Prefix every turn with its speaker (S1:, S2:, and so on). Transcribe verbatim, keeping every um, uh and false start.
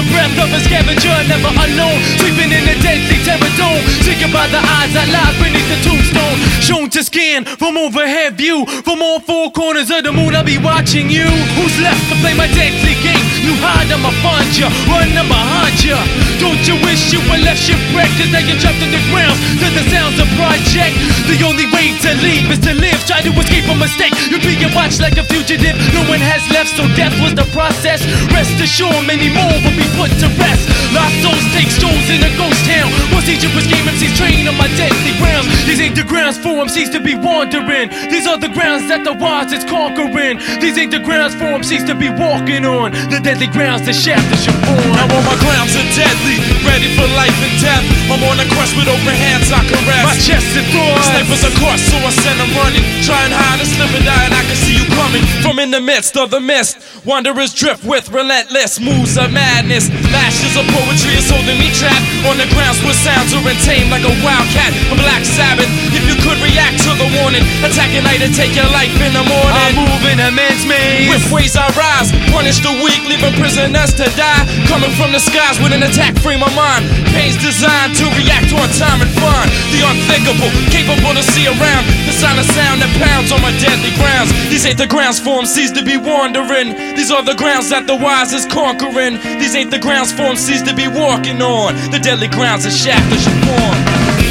S1: the breath of a scavenger, never unknown, sleeping in the deadly terror dome. Thinking about the eyes that lie beneath the tombstone, shown to scan from overhead view. From all four corners of the moon, I'll be watching you. Who's left to play my deadly game? You hide, I'ma find ya, run, I'm behind ya. Don't you wish you were left shipwrecked? Cause now you're trapped in the ground to the sounds of project. The only way to leave is to live. Try to escape a mistake, you're being watched like a fugitive. No one has left, so death was the process. Rest assured, many more will be put to rest. Lost souls take strolls in a ghost town. Once each of us game M Cs train on my deadly grounds. These ain't the grounds for M Cs to be wandering. These are the grounds that the wise is conquering. These ain't the grounds for M Cs to be walking on. The deadly grounds, the shaft is your born.
S2: Now all my grounds are deadly, ready for life and death. I'm on a quest with open hands I caress.
S1: My chest is thoughts.
S2: Snipers across, so I send them running. Trying hard to slip and die, and I can see you coming. From in the midst of the mist, wanderers drift with relentless moves of madness. Lashes of poetry is holding me trapped on the grounds where sounds are untamed like a wildcat. A black Sabbath, if you could react to the warning, attack at night and take your life in the morning.
S1: I move in a man's maze.
S2: With ways I rise, punish the weak, leaving prisoners to die. Coming from the skies with an attack frame of mind. Pain's designed to react on time and find the unthinkable, capable to see around. The sound of sound that pounds on my deadly grounds. These ain't the grounds for M Cs to be wandering. These are the grounds that the wise is conquering. These ain't the grounds for M Cs to be walking on. The deadly grounds of shaft is your born.